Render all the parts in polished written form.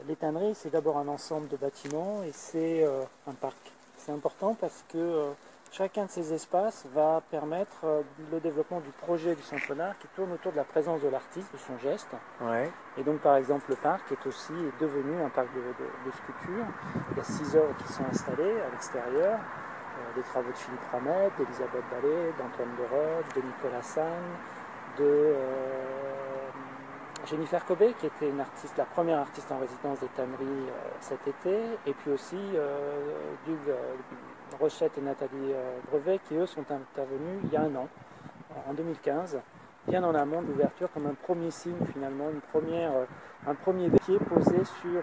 Les tanneries, c'est d'abord un ensemble de bâtiments et c'est un parc. C'est important parce que chacun de ces espaces va permettre le développement du projet du centre d'art qui tourne autour de la présence de l'artiste, de son geste. Ouais. Et donc par exemple le parc est aussi devenu un parc de sculptures. Il y a 6 œuvres qui sont installées à l'extérieur, des travaux de Philippe Ramette, d'Elisabeth Ballet, d'Antoine de Rode, de Nicolas San, de Jennifer Cobé, qui était une artiste, la première artiste en résidence des tanneries cet été, et puis aussi Hugues Rochette et Nathalie Brevet, qui eux sont intervenus il y a un an, en 2015, bien en amont de l'ouverture, comme un premier signe finalement, un premier pied posé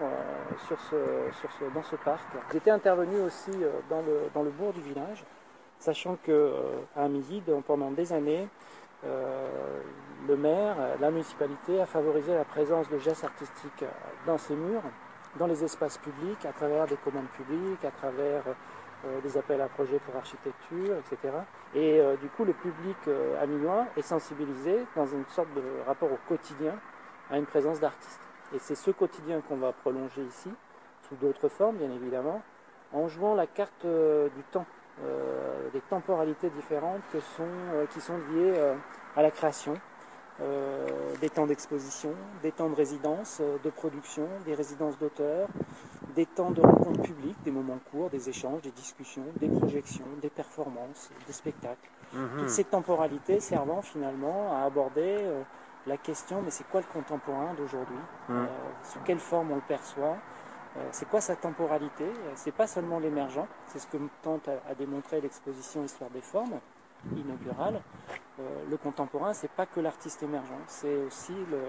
dans ce parc. J'étais intervenu aussi dans le bourg du village, sachant qu'à Amilly, pendant des années, le maire, la municipalité a favorisé la présence de gestes artistiques dans ces murs, dans les espaces publics, à travers des commandes publiques, à travers des appels à projets pour architecture, etc. Et du coup, le public amillois est sensibilisé dans une sorte de rapport au quotidien à une présence d'artistes. Et c'est ce quotidien qu'on va prolonger ici, sous d'autres formes, bien évidemment, en jouant la carte du temps. Des temporalités différentes qui sont liées à la création, des temps d'exposition, des temps de résidence, de production, des résidences d'auteurs, des temps de rencontres publiques, des moments courts, des échanges, des discussions, des projections, des performances, des spectacles. Toutes ces temporalités servant finalement à aborder la question, mais c'est quoi le contemporain d'aujourd'hui, sous quelle forme on le perçoit, c'est quoi sa temporalité? C'est pas seulement l'émergent, c'est ce que tente à démontrer l'exposition Histoire des formes inaugurale. Le contemporain, c'est pas que l'artiste émergent, c'est aussi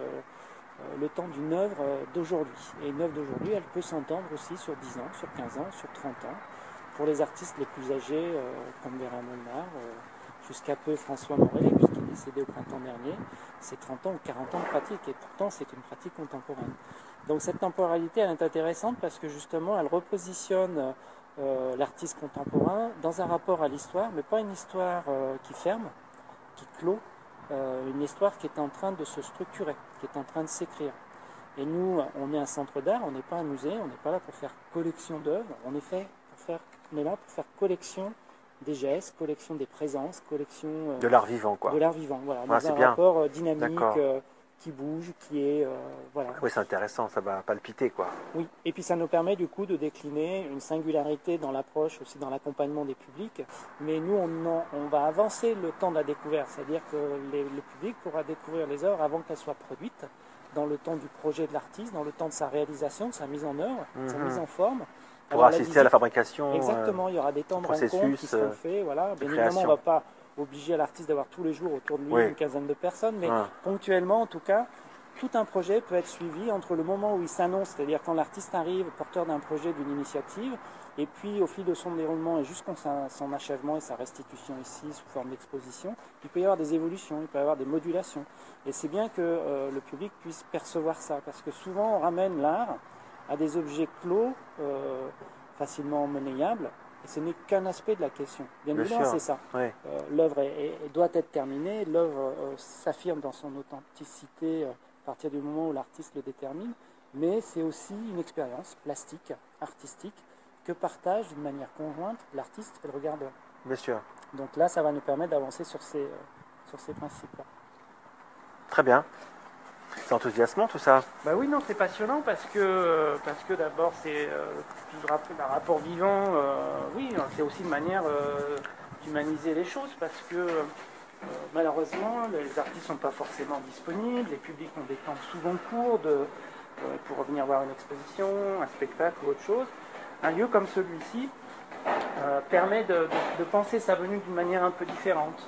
le temps d'une œuvre d'aujourd'hui. Et une œuvre d'aujourd'hui, elle peut s'entendre aussi sur 10 ans, sur 15 ans, sur 30 ans. Pour les artistes les plus âgés, comme Vera Molnar, jusqu'à peu François Morel, puisqu'il est décédé au printemps dernier, c'est 30 ans ou 40 ans de pratique, et pourtant c'est une pratique contemporaine. Donc cette temporalité, elle est intéressante parce que justement, elle repositionne l'artiste contemporain dans un rapport à l'histoire, mais pas une histoire qui ferme, qui clôt, une histoire qui est en train de se structurer, qui est en train de s'écrire. Et nous, on est un centre d'art, on n'est pas un musée, on n'est pas là pour faire collection d'œuvres, on est là pour faire collection des gestes, collection des présences, collection de l'art vivant, quoi. De l'art vivant, voilà, Ah, dans un bien. rapport dynamique qui bouge, qui est voilà. Oui, c'est intéressant, ça va palpiter, quoi. Oui, et puis ça nous permet du coup de décliner une singularité dans l'approche, aussi dans l'accompagnement des publics. Mais nous, on va avancer le temps de la découverte, c'est-à-dire que le public pourra découvrir les œuvres avant qu'elles soient produites, dans le temps du projet de l'artiste, dans le temps de sa réalisation, de sa mise en œuvre, de sa mise en forme. Pour assister à la fabrication. Exactement, il y aura des temps de rencontre qui seront faits. Voilà. Bien évidemment, on ne va pas obliger l'artiste d'avoir tous les jours autour de lui une quinzaine de personnes, mais ponctuellement, en tout cas, tout un projet peut être suivi entre le moment où il s'annonce, c'est-à-dire quand l'artiste arrive porteur d'un projet, d'une initiative, et puis au fil de son déroulement et jusqu'à son achèvement et sa restitution ici sous forme d'exposition, il peut y avoir des évolutions, il peut y avoir des modulations. Et c'est bien que le public puisse percevoir ça, parce que souvent on ramène l'art à des objets clos, facilement monnayables, et ce n'est qu'un aspect de la question. Bien évidemment, c'est ça. Oui. L'œuvre doit être terminée, l'œuvre s'affirme dans son authenticité à partir du moment où l'artiste le détermine, mais c'est aussi une expérience plastique, artistique, que partage d'une manière conjointe l'artiste et le regardeur. Bien sûr. Donc là, ça va nous permettre d'avancer sur ces principes-là. Très bien. C'est enthousiasmant tout ça. Bah oui, non, c'est passionnant parce que d'abord c'est un rapport vivant. Oui, c'est aussi une manière d'humaniser les choses parce que malheureusement les artistes ne sont pas forcément disponibles, les publics ont des temps souvent courts pour revenir voir une exposition, un spectacle ou autre chose. Un lieu comme celui-ci permet de penser sa venue d'une manière un peu différente.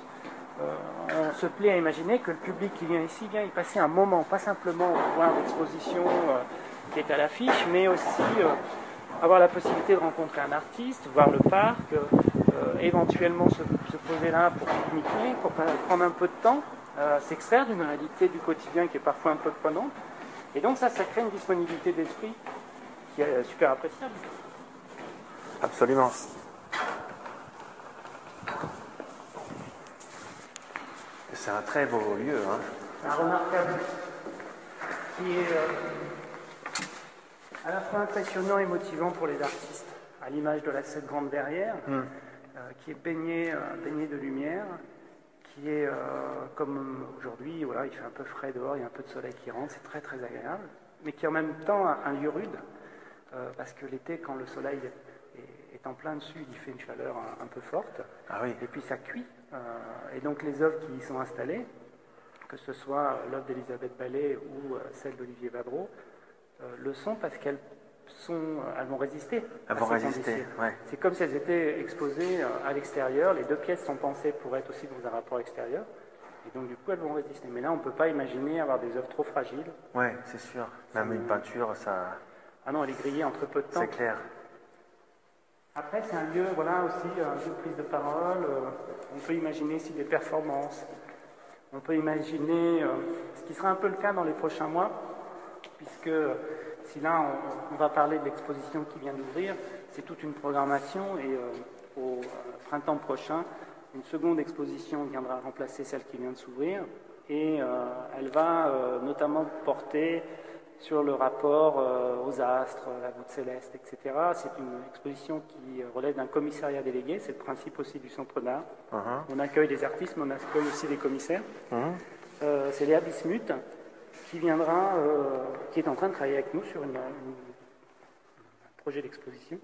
On se plaît à imaginer que le public qui vient ici vient y passer un moment, pas simplement voir l'exposition qui est à l'affiche, mais aussi avoir la possibilité de rencontrer un artiste, voir le parc, éventuellement se poser là pour pique-niquer, pour prendre un peu de temps, s'extraire d'une réalité du quotidien qui est parfois un peu prenante. Et donc ça crée une disponibilité d'esprit qui est super appréciable. Absolument. C'est un très beau lieu. Hein. Un remarquable qui est à la fois impressionnant et motivant pour les artistes, à l'image de cette grande verrière, qui est baignée de lumière, qui est comme aujourd'hui, voilà, il fait un peu frais dehors, il y a un peu de soleil qui rentre, c'est très très agréable, mais qui est en même temps un lieu rude, parce que l'été, quand le soleil est en plein dessus, il fait une chaleur un peu forte, et puis ça cuit, et donc les œuvres qui y sont installées, que ce soit l'œuvre d'Elisabeth Ballet ou celle d'Olivier Vadreau, le sont parce qu'elles vont résister. Elles vont résister, ouais. C'est comme si elles étaient exposées à l'extérieur. Les deux pièces sont pensées pour être aussi dans un rapport extérieur. Et donc, du coup, elles vont résister. Mais là, on ne peut pas imaginer avoir des œuvres trop fragiles. Oui, c'est sûr. Même une peinture, ça... Ah non, elle est grillée entre peu de temps. C'est clair. Après, c'est un lieu, voilà, aussi, un lieu de prise de parole. On peut imaginer aussi des performances. On peut imaginer ce qui sera un peu le cas dans les prochains mois, puisque si là on va parler de l'exposition qui vient d'ouvrir, c'est toute une programmation et au printemps prochain, une seconde exposition viendra remplacer celle qui vient de s'ouvrir et elle va notamment porter sur le rapport aux astres, la voûte céleste, etc. C'est une exposition qui relève d'un commissariat délégué, c'est le principe aussi du centre d'art. On accueille des artistes, mais on accueille aussi des commissaires. C'est Léa Bismuth qui viendra, qui est en train de travailler avec nous sur un projet d'exposition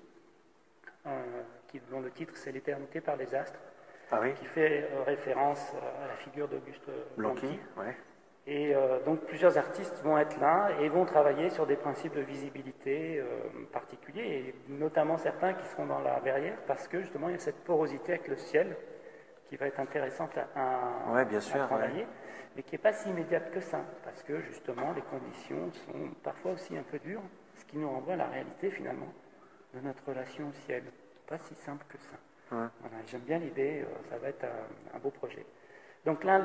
dont le titre c'est L'éternité par les astres, qui fait référence à la figure d'Auguste Blanqui. Ouais. Et donc plusieurs artistes vont être là et vont travailler sur des principes de visibilité particuliers, et notamment certains qui seront dans la verrière, parce que justement il y a cette porosité avec le ciel qui va être intéressante à travailler, mais qui n'est pas si immédiate que ça, parce que justement les conditions sont parfois aussi un peu dures, ce qui nous renvoie à la réalité finalement de notre relation au ciel. Pas si simple que ça. Voilà, j'aime bien l'idée, ça va être un beau projet. Donc là,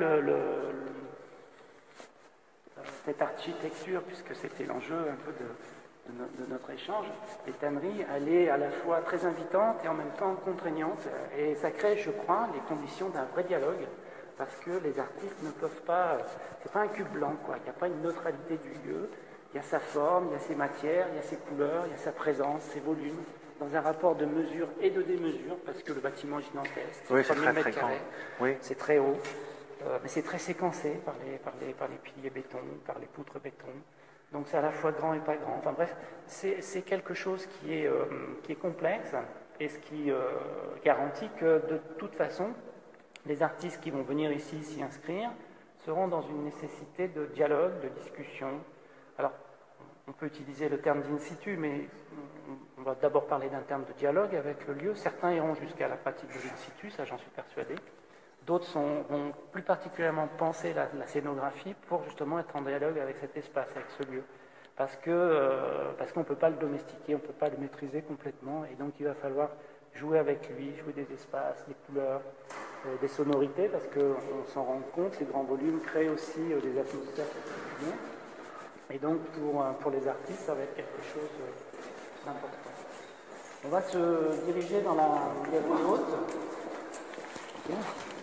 cette architecture, puisque c'était l'enjeu un peu de notre échange, les tanneries, elle est à la fois très invitante et en même temps contraignante, et ça crée, je crois, les conditions d'un vrai dialogue, parce que les artistes ne peuvent pas, c'est pas un cube blanc, quoi. Il n'y a pas une neutralité du lieu, il y a sa forme, il y a ses matières, il y a ses couleurs, il y a sa présence, ses volumes, dans un rapport de mesure et de démesure, parce que le bâtiment est gigantesque, c'est 3000 mètres grand. carrés, c'est très haut. Mais c'est très séquencé par les piliers béton, par les poutres béton. Donc c'est à la fois grand et pas grand. Enfin bref, c'est quelque chose qui est complexe et ce qui garantit que de toute façon, les artistes qui vont venir ici s'y inscrire seront dans une nécessité de dialogue, de discussion. Alors, on peut utiliser le terme d'in situ, mais on va d'abord parler d'un terme de dialogue avec le lieu. Certains iront jusqu'à la pratique de l'in situ, ça j'en suis persuadé. D'autres ont plus particulièrement pensé la scénographie pour justement être en dialogue avec cet espace, avec ce lieu. Parce qu'on ne peut pas le domestiquer, on ne peut pas le maîtriser complètement, et donc il va falloir jouer avec lui, jouer des espaces, des couleurs, des sonorités, parce qu'on s'en rend compte, ces grands volumes créent aussi des atmosphères particulières. Et donc pour les artistes, ça va être quelque chose d'important. On va se diriger dans la galerie haute. Bien.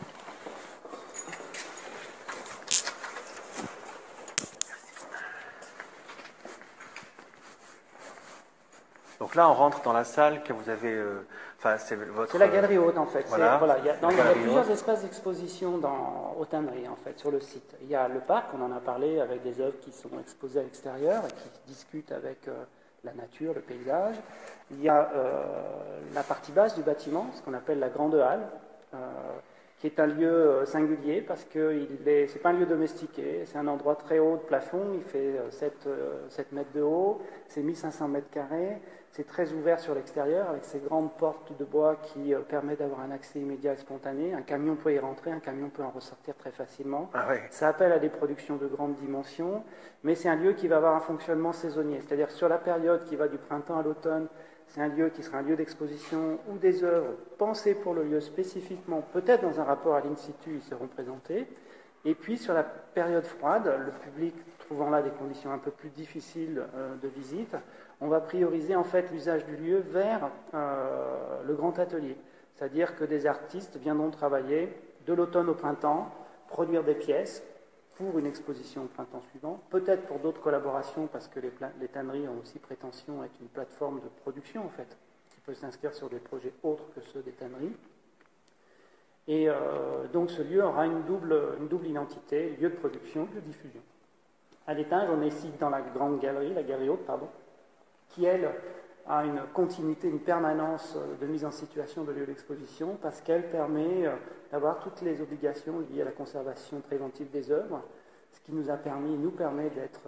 Donc là, on rentre dans la salle que vous avez... c'est la galerie haute, en fait. Voilà, il y a plusieurs espaces d'exposition aux tanneries, en fait, sur le site. Il y a le parc, on en a parlé, avec des œuvres qui sont exposées à l'extérieur et qui discutent avec la nature, le paysage. Il y a la partie basse du bâtiment, ce qu'on appelle la grande halle, qui est un lieu singulier parce que c'est pas un lieu domestiqué, c'est un endroit très haut de plafond, il fait 7 mètres de haut, c'est 1500 mètres carrés, c'est très ouvert sur l'extérieur avec ces grandes portes de bois qui permettent d'avoir un accès immédiat et spontané. Un camion peut y rentrer, un camion peut en ressortir très facilement. Ça appelle à des productions de grandes dimensions, mais c'est un lieu qui va avoir un fonctionnement saisonnier, c'est-à-dire sur la période qui va du printemps à l'automne, c'est un lieu qui sera un lieu d'exposition où des œuvres pensées pour le lieu spécifiquement, peut-être dans un rapport à l'in situ, ils seront présentées. Et puis sur la période froide, le public trouvant là des conditions un peu plus difficiles de visite, on va prioriser en fait l'usage du lieu vers le grand atelier. C'est-à-dire que des artistes viendront travailler de l'automne au printemps, produire des pièces, pour une exposition au printemps suivant, peut-être pour d'autres collaborations, parce que les tanneries ont aussi prétention à être une plateforme de production, en fait, qui peut s'inscrire sur des projets autres que ceux des tanneries. Et donc ce lieu aura une double identité, lieu de production, lieu de diffusion. À l'étage, on est ici dans la grande galerie, la galerie haute, pardon, qui, elle, a une continuité, une permanence de mise en situation de lieu d'exposition, parce qu'elle permet d'avoir toutes les obligations liées à la conservation préventive des œuvres, ce qui nous permet d'être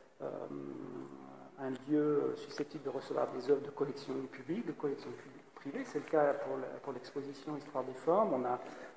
un lieu susceptible de recevoir des œuvres de collection publique, de collection privée. C'est le cas pour l'exposition Histoire des formes. On a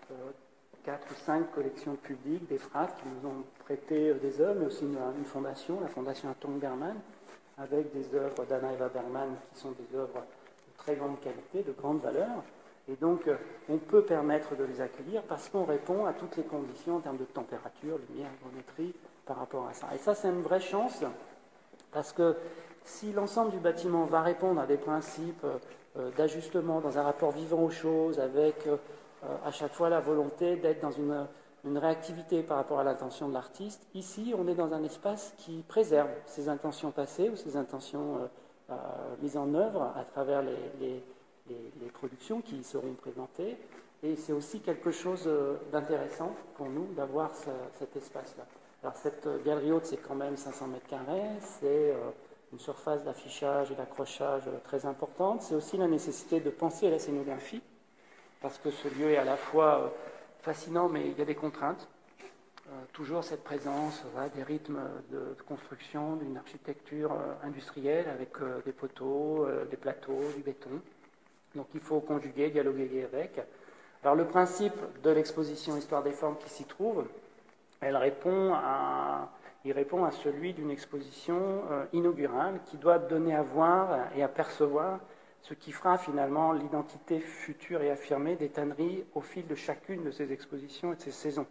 4 ou 5 collections publiques, des frères qui nous ont prêté des œuvres, mais aussi une fondation, la fondation Anton Berman, avec des œuvres d'Anna Eva Berman qui sont des œuvres de très grande qualité, de grande valeur. Et donc, on peut permettre de les accueillir parce qu'on répond à toutes les conditions en termes de température, lumière, hygrométrie par rapport à ça. Et ça, c'est une vraie chance parce que si l'ensemble du bâtiment va répondre à des principes d'ajustement dans un rapport vivant aux choses, avec à chaque fois la volonté d'être dans une réactivité par rapport à l'intention de l'artiste. Ici, on est dans un espace qui préserve ses intentions passées ou ses intentions mises en œuvre à travers les productions qui y seront présentées. Et c'est aussi quelque chose d'intéressant pour nous d'avoir cet espace-là. Alors cette galerie haute, c'est quand même 500 mètres carrés, c'est une surface d'affichage et d'accrochage très importante. C'est aussi la nécessité de penser à la scénographie, parce que ce lieu est à la fois fascinant, mais il y a des contraintes. Toujours cette présence des rythmes de construction, d'une architecture industrielle avec des poteaux, des plateaux, du béton. Donc il faut conjuguer, dialoguer avec. Alors le principe de l'exposition Histoire des formes qui s'y trouve, il répond à celui d'une exposition inaugurale qui doit donner à voir et à percevoir ce qui fera finalement l'identité future et affirmée des tanneries au fil de chacune de ces expositions et de ces saisons.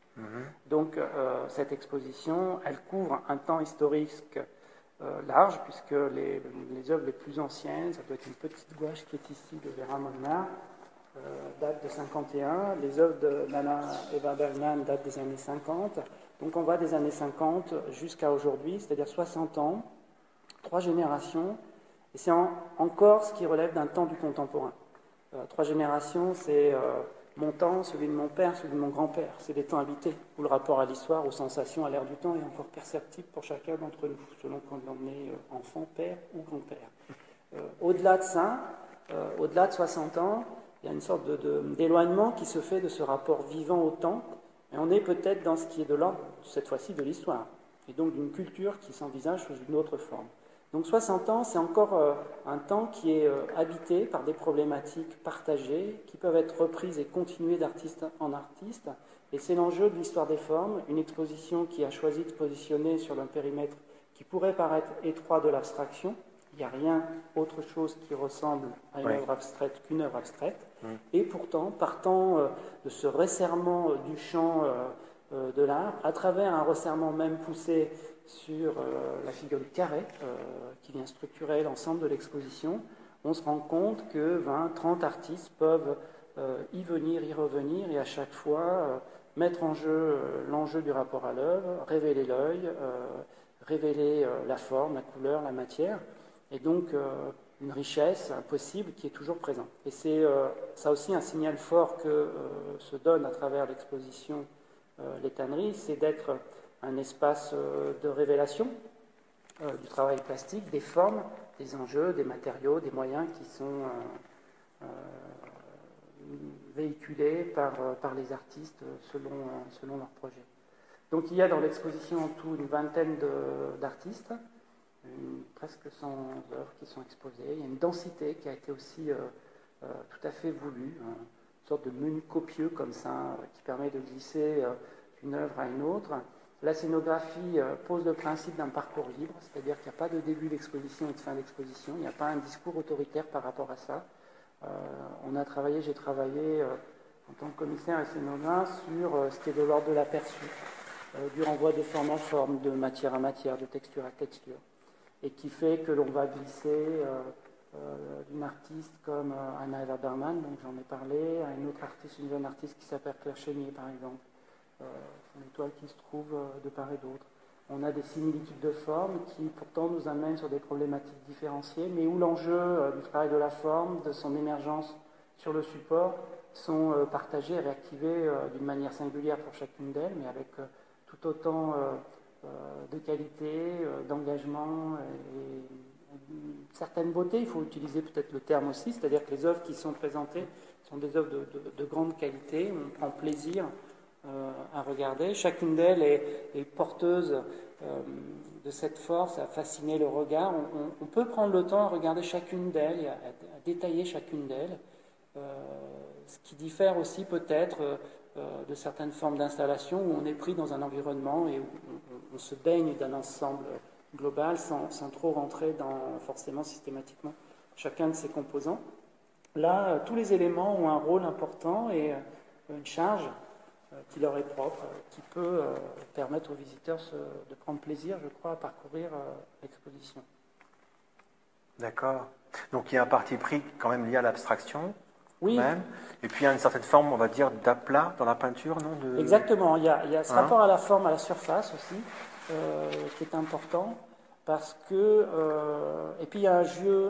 Donc cette exposition, elle couvre un temps historique large, puisque les œuvres les plus anciennes, ça doit être une petite gouache qui est ici de Vera Molnar, date de 51, les œuvres de Nana Eva Bergman datent des années 50, donc on va des années 50 jusqu'à aujourd'hui, c'est-à-dire 60 ans, 3 générations. Et c'est encore ce qui relève d'un temps du contemporain. 3 générations, c'est mon temps, celui de mon père, celui de mon grand-père. C'est des temps habités, où le rapport à l'histoire, aux sensations, à l'air du temps est encore perceptible pour chacun d'entre nous, selon qu'on en est enfant, père ou grand-père. Au-delà de ça, au-delà de 60 ans, il y a une sorte d'éloignement qui se fait de ce rapport vivant au temps, et on est peut-être dans ce qui est de l'ordre, cette fois-ci, de l'histoire, et donc d'une culture qui s'envisage sous une autre forme. Donc 60 ans, c'est encore un temps qui est habité par des problématiques partagées, qui peuvent être reprises et continuées d'artiste en artiste. Et c'est l'enjeu de l'histoire des formes, une exposition qui a choisi de se positionner sur un périmètre qui pourrait paraître étroit de l'abstraction. Il n'y a rien autre chose qui ressemble à une œuvre abstraite qu'une œuvre abstraite. Et pourtant, partant de ce resserrement du champ de l'art, à travers un resserrement même poussé sur la figure du carré, qui vient structurer l'ensemble de l'exposition, on se rend compte que 20-30 artistes peuvent y venir, y revenir, et à chaque fois mettre en jeu l'enjeu du rapport à l'œuvre, révéler l'œil, révéler la forme, la couleur, la matière, et donc une richesse impossible qui est toujours présente. Et c'est ça aussi un signal fort que se donne à travers l'exposition Les Tanneries, c'est d'être un espace de révélation du travail plastique, des formes, des enjeux, des matériaux, des moyens qui sont véhiculés par les artistes selon leurs projets. Donc il y a dans l'exposition en tout une vingtaine d'artistes, presque 100 œuvres qui sont exposées. Il y a une densité qui a été aussi tout à fait voulue, une sorte de menu copieux comme ça, qui permet de glisser d'une œuvre à une autre. La scénographie pose le principe d'un parcours libre, c'est-à-dire qu'il n'y a pas de début d'exposition et de fin d'exposition, il n'y a pas un discours autoritaire par rapport à ça. J'ai travaillé en tant que commissaire et scénographe sur ce qui est de l'ordre de l'aperçu, du renvoi de forme en forme, de matière à matière, de texture à texture, et qui fait que l'on va glisser d'une artiste comme Anna Eva Berman, dont j'en ai parlé, à une autre artiste, une jeune artiste qui s'appelle Claire Chénier par exemple, sont des toiles qui se trouvent de part et d'autre. On a des similitudes de forme qui pourtant nous amènent sur des problématiques différenciées, mais où l'enjeu du travail de la forme, de son émergence sur le support, sont partagés et réactivés d'une manière singulière pour chacune d'elles, mais avec tout autant de qualité, d'engagement et une certaine beauté. Il faut utiliser peut-être le terme aussi, c'est-à-dire que les œuvres qui sont présentées sont des œuvres de grande qualité, on prend plaisir à regarder. Chacune d'elles est porteuse de cette force à fasciner le regard. On peut prendre le temps à regarder chacune d'elles, à détailler chacune d'elles, ce qui diffère aussi peut-être de certaines formes d'installation où on est pris dans un environnement et où on se baigne d'un ensemble global sans trop rentrer dans forcément systématiquement chacun de ses composants. Là, tous les éléments ont un rôle important et une charge qui leur est propre, qui peut permettre aux visiteurs de prendre plaisir, je crois, à parcourir l'exposition. D'accord. Donc il y a un parti pris quand même lié à l'abstraction. Oui. Même. Et puis il y a une certaine forme, on va dire, d'aplat dans la peinture, non Exactement. Il y a ce rapport à la forme, à la surface aussi, qui est important. Parce que, et puis il y a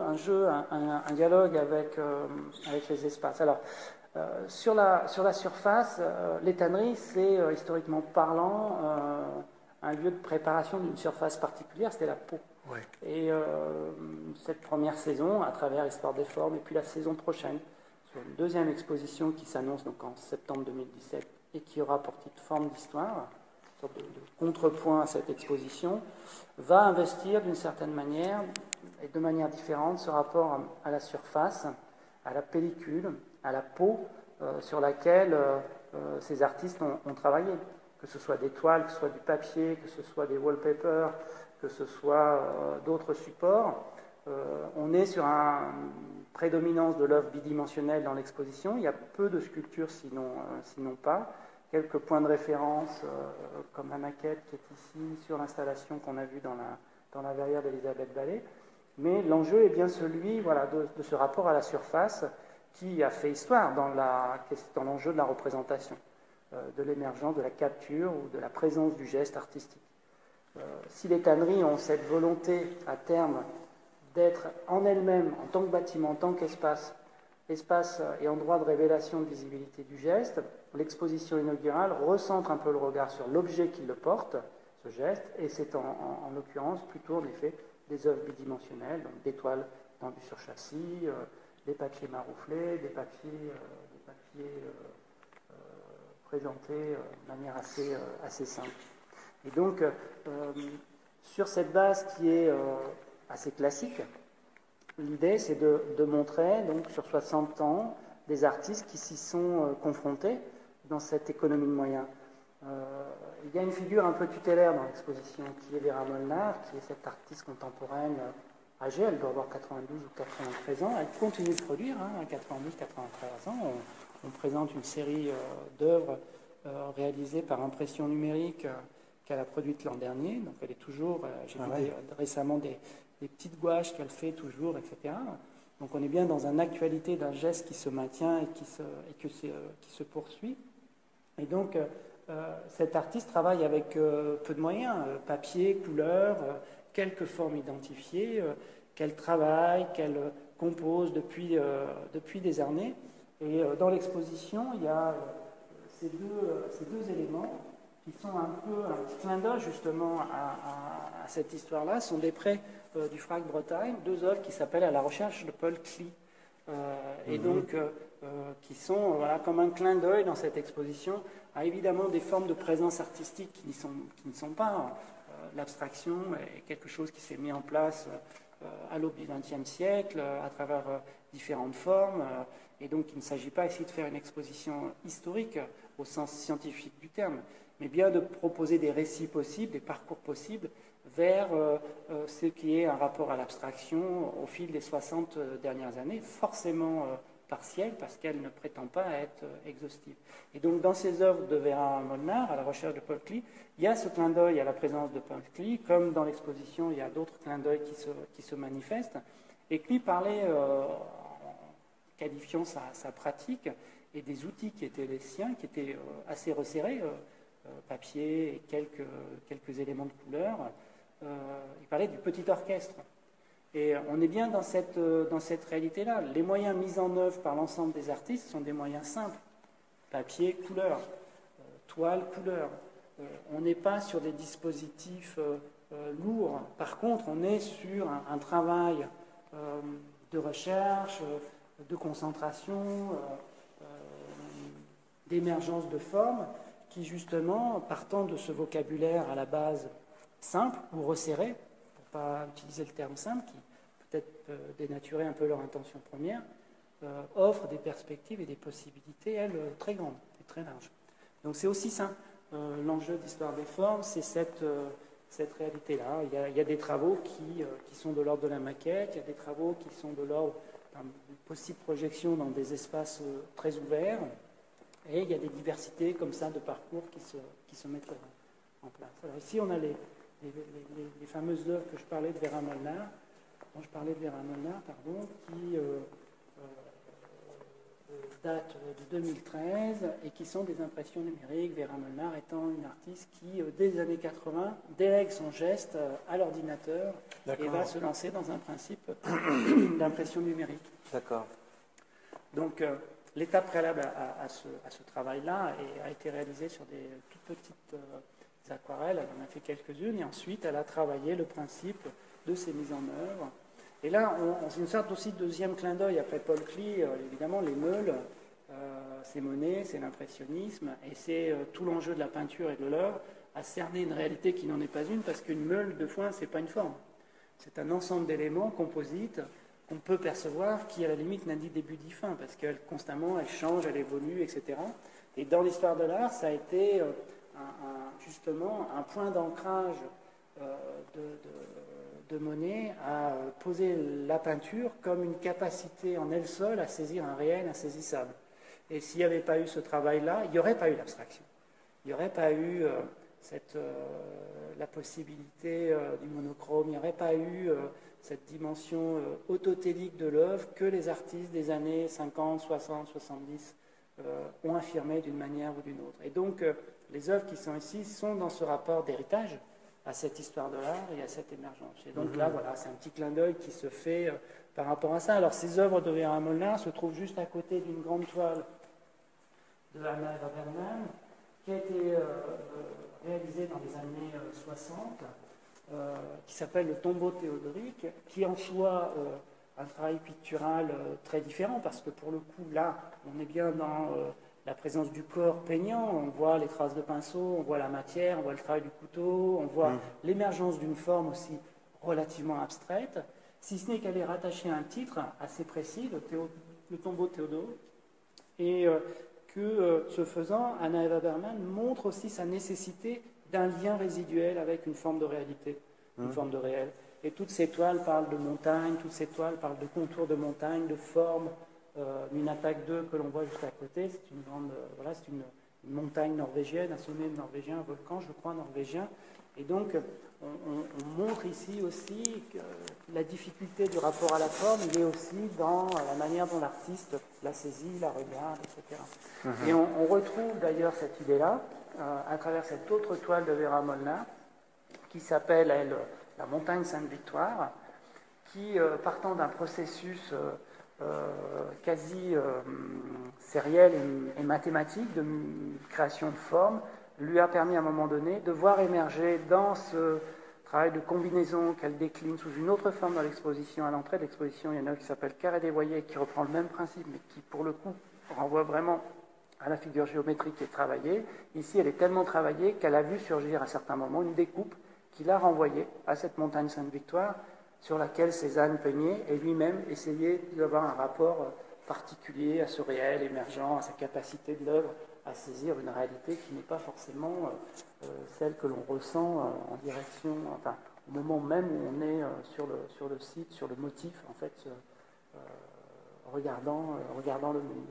un dialogue avec les espaces. Alors, sur la surface, les tanneries, c'est historiquement parlant un lieu de préparation d'une surface particulière, c'était la peau. Ouais. Et cette première saison, à travers l'histoire des formes, et puis la saison prochaine, sur une deuxième exposition qui s'annonce donc en septembre 2017 et qui aura pour titre Forme d'histoire, une sorte de contrepoint à cette exposition, va investir d'une certaine manière et de manière différente ce rapport à la surface, à la pellicule, à la peau sur laquelle ces artistes ont travaillé, que ce soit des toiles, que ce soit du papier, que ce soit des wallpapers, que ce soit d'autres supports. On est sur une prédominance de l'œuvre bidimensionnelle dans l'exposition. Il y a peu de sculptures, sinon pas. Quelques points de référence, comme la maquette qui est ici, sur l'installation qu'on a vue dans la verrière d'Elisabeth Vallée. Mais l'enjeu est bien celui de ce rapport à la surface qui a fait histoire dans l'enjeu de la représentation, de l'émergence, de la capture ou de la présence du geste artistique. Si les tanneries ont cette volonté à terme d'être en elles-mêmes, en tant que bâtiment, en tant qu'espace, espace et endroit de révélation de visibilité du geste, l'exposition inaugurale recentre un peu le regard sur l'objet qui le porte, ce geste, et c'est en l'occurrence plutôt en effet des œuvres bidimensionnelles, donc des toiles tendues sur châssis, des papiers marouflés, des papiers présentés de manière assez simple. Et donc, sur cette base qui est assez classique, l'idée c'est de montrer, donc sur 60 ans, des artistes qui s'y sont confrontés dans cette économie de moyens. Il y a une figure un peu tutélaire dans l'exposition qui est Vera Molnar, qui est cette artiste contemporaine âgée, elle doit avoir 92 ou 93 ans, elle continue de produire, à 92-93 ans. On présente une série d'œuvres réalisées par impression numérique qu'elle a produite l'an dernier, donc elle est toujours, j'ai vu récemment des petites gouaches qu'elle fait toujours, etc. Donc on est bien dans une actualité d'un geste qui se maintient et qui se poursuit. Et donc cet artiste travaille avec peu de moyens, papier, couleur, quelques formes identifiées, qu'elle travaille, qu'elle compose depuis des années. Et dans l'exposition, il y a ces deux éléments qui sont un peu un petit clin d'œil justement à cette histoire-là, sont des prêts du FRAC Bretagne, deux œuvres qui s'appellent À la recherche de Paul Klee, et donc qui sont comme un clin d'œil dans cette exposition à évidemment des formes de présence artistique qui ne sont pas l'abstraction est quelque chose qui s'est mis en place à l'aube du XXe siècle à travers différentes formes, et donc il ne s'agit pas ici de faire une exposition historique au sens scientifique du terme, mais bien de proposer des récits possibles, des parcours possibles vers ce qui est un rapport à l'abstraction au fil des 60 dernières années, forcément partielle parce qu'elle ne prétend pas être exhaustive. Et donc dans ces œuvres de Vera Molnar, À la recherche de Paul Klee, il y a ce clin d'œil à la présence de Paul Klee, comme dans l'exposition il y a d'autres clins d'œil qui se manifestent. Et Klee parlait, en qualifiant sa pratique et des outils qui étaient les siens, qui étaient assez resserrés, papier et quelques éléments de couleur. Il parlait du petit orchestre. Et on est bien dans cette réalité-là. Les moyens mis en œuvre par l'ensemble des artistes sont des moyens simples. Papier, couleur, toile, couleur. On n'est pas sur des dispositifs lourds. Par contre, on est sur un travail de recherche, de concentration, d'émergence de formes qui, justement, partant de ce vocabulaire à la base simple ou resserré, pour ne pas utiliser le terme simple, qui peut-être peut dénaturer un peu leur intention première, offre des perspectives et des possibilités, elles, très grandes et très larges. Donc c'est aussi ça, l'enjeu d'Histoire des formes, c'est cette réalité-là. Il y a des travaux qui sont de l'ordre de la maquette, il y a des travaux qui sont de l'ordre d'une possible projection dans des espaces très ouverts, et il y a des diversités comme ça de parcours qui se mettent en place. Alors ici, on a les fameuses œuvres que je parlais de Vera Molnar, qui datent de 2013 et qui sont des impressions numériques, Vera Molnar étant une artiste qui, dès les années 80, délègue son geste à l'ordinateur et va se lancer dans un principe d'impression numérique. D'accord. Donc, l'étape préalable à ce travail-là a été réalisée sur des toutes petites aquarelles, elle en a fait quelques-unes, et ensuite elle a travaillé le principe de ces mises en œuvre. Et là, c'est une sorte aussi de deuxième clin d'œil après Paul Klee, évidemment, les meules, c'est Monet, c'est l'impressionnisme, et c'est tout l'enjeu de la peinture et de l'œuvre, à cerner une réalité qui n'en est pas une, parce qu'une meule de foin, c'est pas une forme. C'est un ensemble d'éléments composites qu'on peut percevoir, qui à la limite n'a ni début ni fin, parce qu'elle constamment, elle change, elle évolue, etc. Et dans l'histoire de l'art, ça a été justement un point d'ancrage de Monet à poser la peinture comme une capacité en elle seule à saisir un réel insaisissable. Et s'il n'y avait pas eu ce travail-là, il n'y aurait pas eu l'abstraction. Il n'y aurait pas eu la possibilité du monochrome, il n'y aurait pas eu cette dimension autotélique de l'œuvre que les artistes des années 50, 60, 70 ont affirmé d'une manière ou d'une autre. Et donc, les œuvres qui sont ici sont dans ce rapport d'héritage à cette histoire de l'art et à cette émergence. Et donc là, voilà, c'est un petit clin d'œil qui se fait par rapport à ça. Alors, ces œuvres de Vera Molnar se trouvent juste à côté d'une grande toile de Anna Eva Bergman, qui a été réalisée dans les années 60, qui s'appelle Le tombeau théodorique, qui en soi un travail pictural très différent, parce que pour le coup, là, on est bien dans la présence du corps peignant, on voit les traces de pinceau, on voit la matière, on voit le travail du couteau, on voit l'émergence d'une forme aussi relativement abstraite, si ce n'est qu'elle est rattachée à un titre assez précis, le tombeau Théodore, et que, ce faisant, Anna Eva Bergman montre aussi sa nécessité d'un lien résiduel avec une forme de réalité, une forme de réel. Et toutes ces toiles parlent de montagne, toutes ces toiles parlent de contours de montagne, de formes. Une attaque 2 que l'on voit juste à côté, c'est une grande, voilà, c'est une montagne norvégienne, un sommet norvégien, un volcan, je crois, norvégien. Et donc, on montre ici aussi que la difficulté du rapport à la forme, il est aussi dans la manière dont l'artiste la saisit, la regarde, etc. Et on retrouve d'ailleurs cette idée-là à travers cette autre toile de Vera Molnar, qui s'appelle, elle, La montagne Sainte-Victoire, qui, partant d'un processus quasi sériel et mathématique de création de formes, lui a permis à un moment donné de voir émerger dans ce travail de combinaison qu'elle décline sous une autre forme dans l'exposition. À l'entrée de l'exposition, il y en a un qui s'appelle Carré des Voyers, qui reprend le même principe, mais qui pour le coup renvoie vraiment à la figure géométrique qui est travaillée. Ici, elle est tellement travaillée qu'elle a vu surgir à certains moments une découpe qui l'a renvoyée à cette montagne Sainte-Victoire, sur laquelle Cézanne peignait, et lui-même essayait d'avoir un rapport particulier à ce réel émergent, à sa capacité de l'œuvre à saisir une réalité qui n'est pas forcément celle que l'on ressent en direction, enfin, au moment même où on est sur le site, sur le motif, en fait, regardant le monde.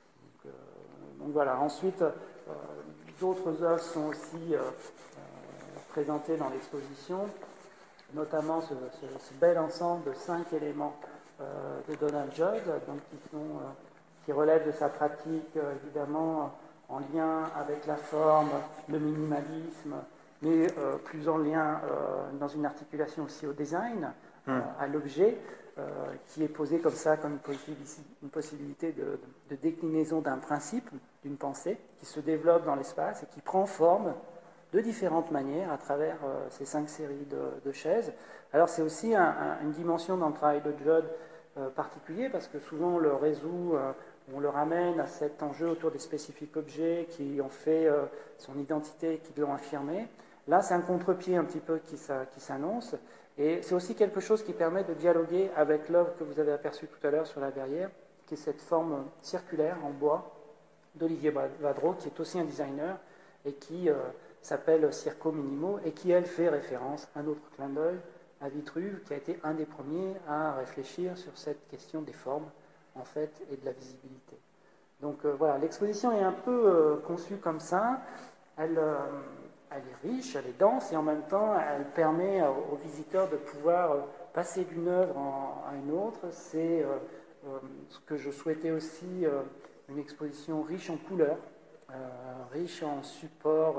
Donc voilà. Ensuite, d'autres œuvres sont aussi présentées dans l'exposition, notamment ce bel ensemble de 5 éléments de Donald Judd, donc qui relèvent de sa pratique évidemment en lien avec la forme, le minimalisme, mais plus en lien dans une articulation aussi au design, à l'objet, qui est posé comme ça, comme une possibilité de déclinaison d'un principe, d'une pensée, qui se développe dans l'espace et qui prend forme de différentes manières à travers ces 5 séries de chaises. Alors c'est aussi une dimension dans le travail de Judd particulier, parce que souvent on le résout, on le ramène à cet enjeu autour des spécifiques objets qui ont fait son identité, qui l'ont affirmé. Là, c'est un contre-pied un petit peu qui s'annonce, et c'est aussi quelque chose qui permet de dialoguer avec l'œuvre que vous avez aperçue tout à l'heure sur la verrière, qui est cette forme circulaire en bois d'Olivier Vadreau, qui est aussi un designer, et qui s'appelle Circo Minimo, et qui, elle, fait référence, un autre clin d'œil, à Vitruve, qui a été un des premiers à réfléchir sur cette question des formes, en fait, et de la visibilité. Donc voilà, l'exposition est un peu conçue comme ça. Elle est riche, elle est dense, et en même temps, elle permet aux visiteurs de pouvoir passer d'une œuvre à une autre. C'est ce que je souhaitais aussi, une exposition riche en couleurs, riche en supports,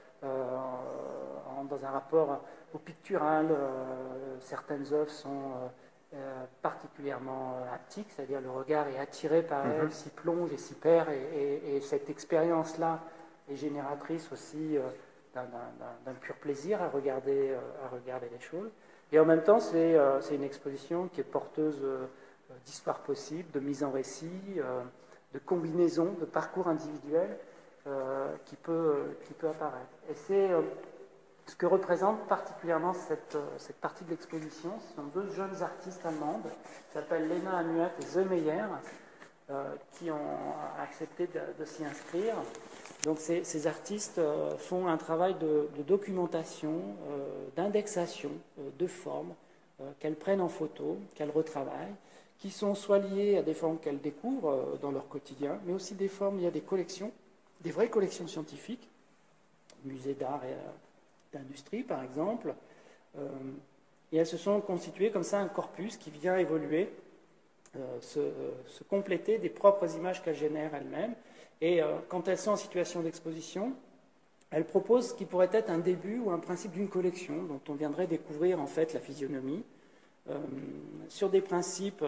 dans un rapport au pictural. Certaines œuvres sont particulièrement haptiques, c'est-à-dire le regard est attiré par elles, s'y plonge et s'y perd, et cette expérience-là est génératrice aussi d'un pur plaisir à regarder les choses. Et en même temps, c'est une exposition qui est porteuse d'histoires possibles, de mise en récit, de combinaisons, de parcours individuels qui peut apparaître. Et c'est ce que représente particulièrement cette partie de l'exposition. Ce sont 2 jeunes artistes allemandes qui s'appellent Lena Amuat et Zoe Meyer, qui ont accepté de s'y inscrire. Donc ces artistes font un travail de documentation, d'indexation de formes qu'elles prennent en photo, qu'elles retravaillent, qui sont soit liées à des formes qu'elles découvrent dans leur quotidien, mais aussi des formes liées à des collections, des vraies collections scientifiques, musées d'art et d'industrie par exemple, et elles se sont constituées comme ça un corpus qui vient évoluer, se compléter des propres images qu'elles génèrent elles-mêmes. Et quand elles sont en situation d'exposition, elles proposent ce qui pourrait être un début ou un principe d'une collection dont on viendrait découvrir en fait la physionomie, sur des principes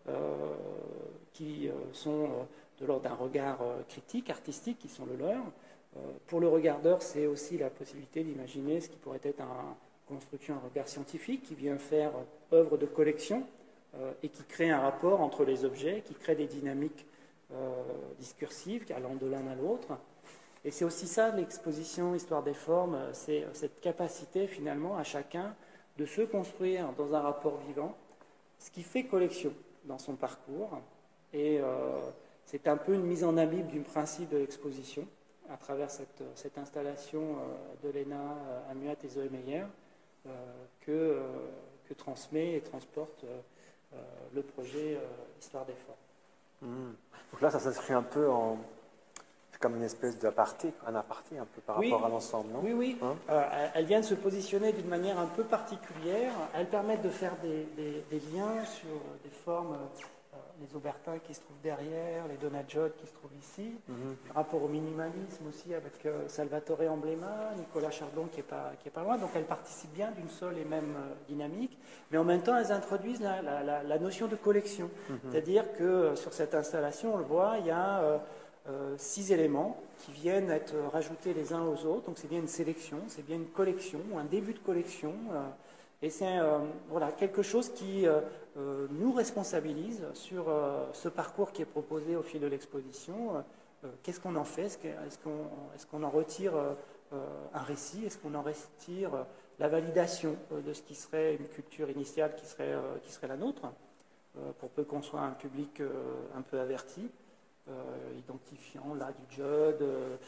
qui sont de l'ordre d'un regard critique, artistique, qui sont le leur. Pour le regardeur, c'est aussi la possibilité d'imaginer ce qui pourrait être une construction, un regard scientifique qui vient faire œuvre de collection et qui crée un rapport entre les objets, qui crée des dynamiques discursives allant de l'un à l'autre. Et c'est aussi ça l'exposition Histoire des formes, c'est cette capacité finalement à chacun de se construire dans un rapport vivant, ce qui fait collection dans son parcours. Et c'est un peu une mise en abîme du principe de l'exposition à travers cette installation de Lena Amuat et Zoe Meyer que transmet et transporte le projet Histoire des formes. Donc là, ça s'inscrit un peu c'est comme une espèce d'aparté, un aparté un peu par rapport à l'ensemble, non? Oui. Elles viennent se positionner d'une manière un peu particulière. Elles permettent de faire des liens sur des formes, les aubertins qui se trouvent derrière, les Donat-Judd qui se trouvent ici, rapport au minimalisme aussi avec Salvatore Emblema, Nicolas Chardon qui est pas loin. Donc elles participent bien d'une seule et même dynamique, mais en même temps elles introduisent la notion de collection. C'est-à-dire que sur cette installation, on le voit, il y a 6 éléments qui viennent être rajoutés les uns aux autres. Donc c'est bien une sélection, c'est bien une collection, un début de collection. Et c'est voilà, quelque chose qui nous responsabilise sur ce parcours qui est proposé au fil de l'exposition. Qu'est-ce qu'on en fait? Est-ce qu'on en retire un récit? Est-ce qu'on en retire la validation de ce qui serait une culture initiale qui serait la nôtre, pour peu qu'on soit un public un peu averti, identifiant là du Judd,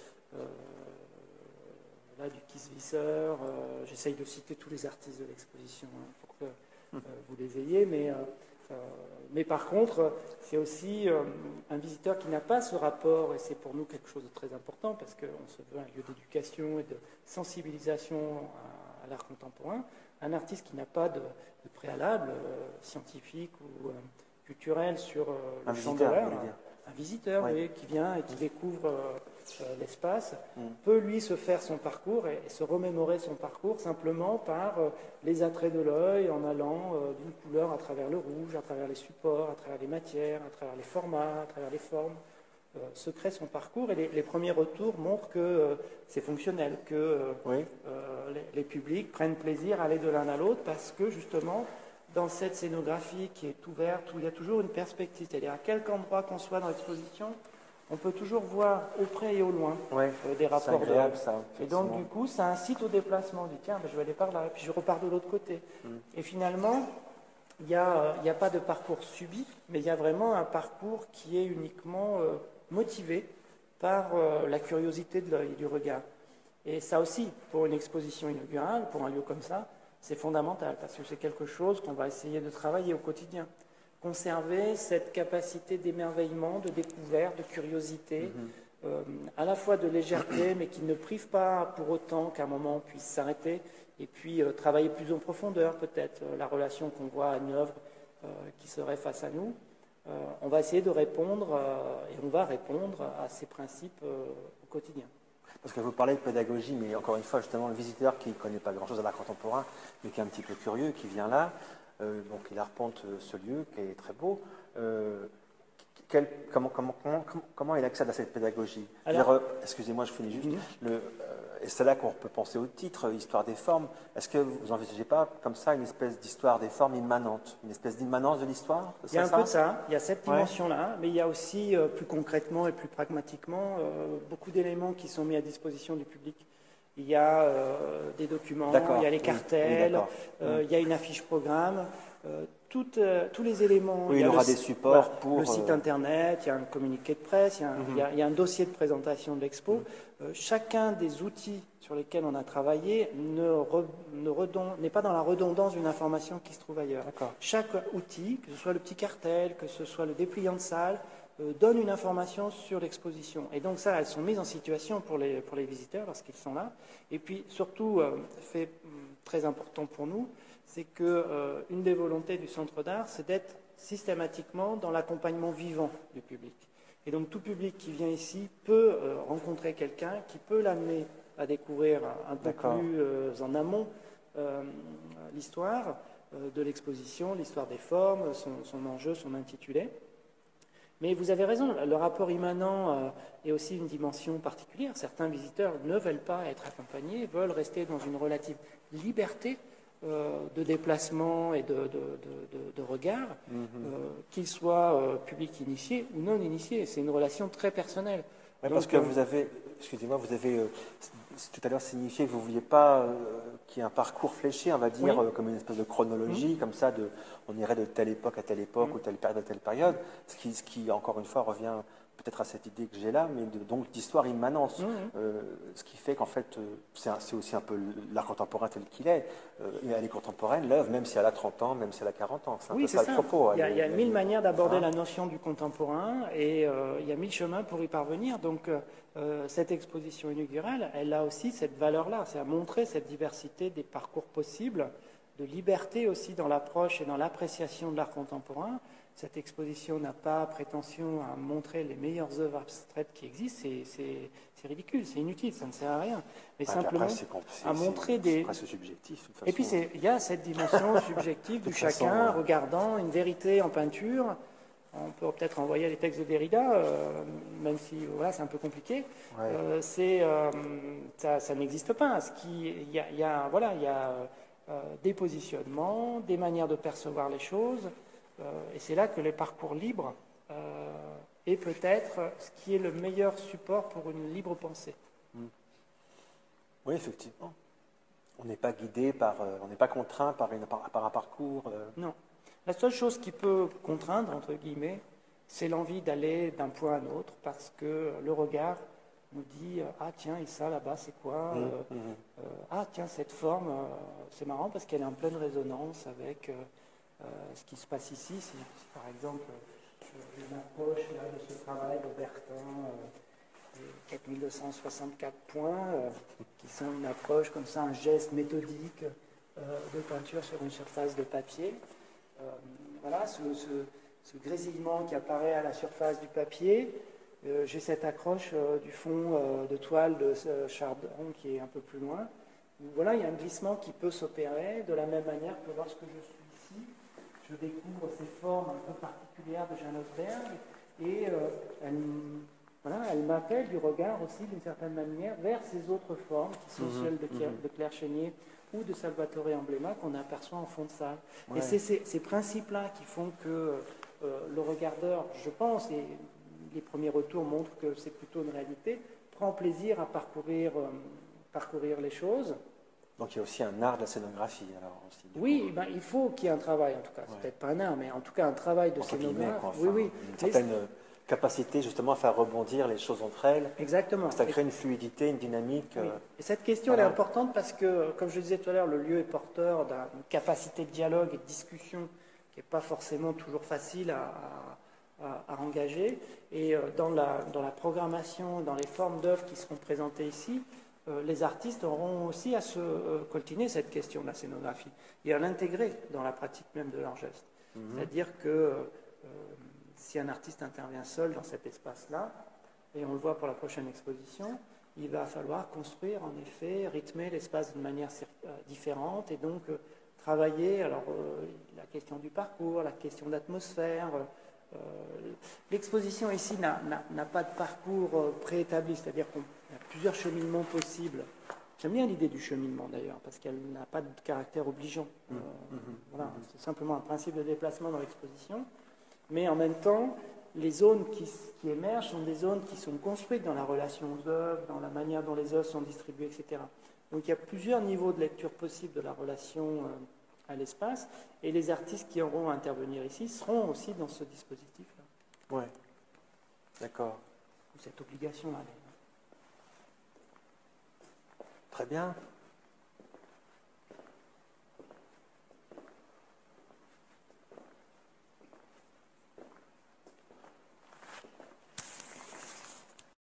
là du Kieswisser, j'essaye de citer tous les artistes de l'exposition pour que vous les ayez, mais par contre, c'est aussi un visiteur qui n'a pas ce rapport, et c'est pour nous quelque chose de très important, parce qu'on se veut un lieu d'éducation et de sensibilisation à l'art contemporain, un artiste qui n'a pas de préalable scientifique ou culturel sur le champ de visiteur, l'art. vous voulez dire. Un visiteur, Ouais. oui, qui vient et qui découvre l'espace, peut lui se faire son parcours et se remémorer son parcours simplement par les attraits de l'œil, en allant d'une couleur à travers le rouge, à travers les supports, à travers les matières, à travers les formats, à travers les formes, se crée son parcours. Et les premiers retours montrent que c'est fonctionnel, que Oui. les publics prennent plaisir à aller de l'un à l'autre parce que justement, dans cette scénographie qui est ouverte, où il y a toujours une perspective, c'est-à-dire à quelque endroit qu'on soit dans l'exposition, on peut toujours voir au près et au loin Ouais. des C'est rapports agréable, de... ça. Et donc, effectivement. du coup, ça incite au déplacement. On dit, tiens, ben, je vais aller par là, et puis je repars de l'autre côté. Et finalement, il n'y a pas de parcours subi, mais il y a vraiment un parcours qui est uniquement motivé par la curiosité de l'œil et du regard. Et ça aussi, pour une exposition inaugurale, pour un lieu comme ça, c'est fondamental, parce que c'est quelque chose qu'on va essayer de travailler au quotidien. Conserver cette capacité d'émerveillement, de découverte, de curiosité, à la fois de légèreté, mais qui ne prive pas pour autant qu'à un moment on puisse s'arrêter et puis travailler plus en profondeur peut-être la relation qu'on voit à une œuvre qui serait face à nous. On va essayer de répondre et on va répondre à ces principes au quotidien. Parce que vous parlez de pédagogie, mais encore une fois, justement, le visiteur qui ne connaît pas grand-chose à l'art contemporain, mais qui est un petit peu curieux, qui vient là, donc il arpente ce lieu qui est très beau. Comment il accède à cette pédagogie? Alors, excusez-moi, je finis juste. Et c'est là qu'on peut penser au titre, Histoire des formes. Est-ce que vous n'envisagez pas comme ça une espèce d'histoire des formes immanente, une espèce d'immanence de l'histoire? Il y a un peu de ça, il y a cette dimension-là, mais il y a aussi plus concrètement et plus pragmatiquement beaucoup d'éléments qui sont mis à disposition du public. Il y a des documents, il y a les cartels, il y a une affiche programme, tous les éléments. Oui, il aura des supports pour... le site internet, il y a un communiqué de presse, il y a un dossier de présentation de l'expo. Chacun des outils sur lesquels on a travaillé n'est pas dans la redondance d'une information qui se trouve ailleurs. Chaque outil, que ce soit le petit cartel, que ce soit le dépliant de salle, donne une information sur l'exposition. Et donc ça, elles sont mises en situation pour les visiteurs lorsqu'ils sont là. Et puis surtout, fait très important pour nous, c'est qu'une des volontés du Centre d'art, c'est d'être systématiquement dans l'accompagnement vivant du public. Et donc tout public qui vient ici peut rencontrer quelqu'un qui peut l'amener à découvrir un peu plus en amont l'histoire de l'exposition, l'histoire des formes, son enjeu, son intitulé. Mais vous avez raison, le rapport immanent est aussi une dimension particulière. Certains visiteurs ne veulent pas être accompagnés, veulent rester dans une relative liberté de déplacement et de regard, qu'ils soient publics initiés ou non initiés. C'est une relation très personnelle. Oui, parce que vous avez, excusez-moi, vous avez tout à l'heure signifié que vous ne vouliez pas qu'il y ait un parcours fléché, on va dire, comme une espèce de chronologie, comme ça, on irait de telle époque à telle époque, ou telle période à telle période, ce qui encore une fois, revient peut-être à cette idée que j'ai là, mais donc d'histoire immanence, ce qui fait qu'en fait, c'est aussi un peu l'art contemporain tel qu'il est. Elle est contemporaine, l'œuvre, même si elle a 30 ans, même si elle a 40 ans. C'est un peu ça le propos. Il y a mille manières d'aborder la notion du contemporain et il y a mille chemins pour y parvenir. Donc cette exposition inaugurale, elle a aussi cette valeur-là, c'est à montrer cette diversité des parcours possibles, de liberté aussi dans l'approche et dans l'appréciation de l'art contemporain. Cette exposition n'a pas prétention à montrer les meilleures œuvres abstraites qui existent, c'est ridicule, c'est inutile, ça ne sert à rien. Mais simplement à montrer des... C'est presque subjectif. De toute et puis il y a cette dimension subjective du chacun regardant une vérité en peinture. On peut peut-être envoyer les textes de Derrida, même si voilà, c'est un peu compliqué. Ça n'existe pas. Il y a des positionnements, des manières de percevoir les choses. Et c'est là que les parcours libres est peut-être ce qui est le meilleur support pour une libre pensée. Oui, effectivement. On n'est pas guidé on n'est pas contraint par un parcours. Non. La seule chose qui peut contraindre, entre guillemets, c'est l'envie d'aller d'un point à un autre, parce que le regard nous dit « Ah tiens, et ça là-bas, c'est quoi Ah tiens, cette forme, c'est marrant parce qu'elle est en pleine résonance avec... ce qui se passe ici, si par exemple une approche là, de ce travail de Bertin, 4264 points, qui sont une approche comme ça, un geste méthodique de peinture sur une surface de papier. Voilà, ce grésillement qui apparaît à la surface du papier. J'ai cette accroche du fond de toile de chardon qui est un peu plus loin. Donc, voilà, il y a un glissement qui peut s'opérer de la même manière que lorsque je suis ici, je découvre ces formes un peu particulières de Jeanne Osberg et elle m'appelle du regard aussi d'une certaine manière vers ces autres formes qui sont celles de Claire Chénier ou de Salvatore Emblema qu'on aperçoit en fond de salle. Ouais. Et c'est ces principes-là qui font que le regardeur, je pense, et les premiers retours montrent que c'est plutôt une réalité, prend plaisir à parcourir les choses. Donc il y a aussi un art de la scénographie alors aussi. Oui, ben, il faut qu'il y ait un travail en tout cas. C'est peut-être pas un art, mais en tout cas un travail de scénographe. Enfin, oui. Une certaine capacité justement à faire rebondir les choses entre elles. Exactement. Ça crée une fluidité, une dynamique. Oui. Et cette question elle est importante parce que, comme je disais tout à l'heure, le lieu est porteur d'une capacité de dialogue et de discussion qui n'est pas forcément toujours facile à engager. Et dans la programmation, dans les formes d'œuvres qui seront présentées ici, les artistes auront aussi à se coltiner cette question de la scénographie et à l'intégrer dans la pratique même de leur geste. C'est-à-dire que si un artiste intervient seul dans cet espace-là, et on le voit pour la prochaine exposition, il va falloir construire, en effet, rythmer l'espace d'une manière différente et donc travailler la question du parcours, la question d'atmosphère. L'exposition ici n'a pas de parcours préétabli, c'est-à-dire qu'il y a plusieurs cheminements possibles. J'aime bien l'idée du cheminement d'ailleurs, parce qu'elle n'a pas de caractère obligeant. Voilà, c'est simplement un principe de déplacement dans l'exposition. Mais en même temps, les zones qui émergent sont des zones qui sont construites dans la relation aux œuvres, dans la manière dont les œuvres sont distribuées, etc. Donc il y a plusieurs niveaux de lecture possibles de la relation à l'espace, et les artistes qui auront à intervenir ici seront aussi dans ce dispositif-là. Oui, d'accord. Cette obligation-là. Très bien.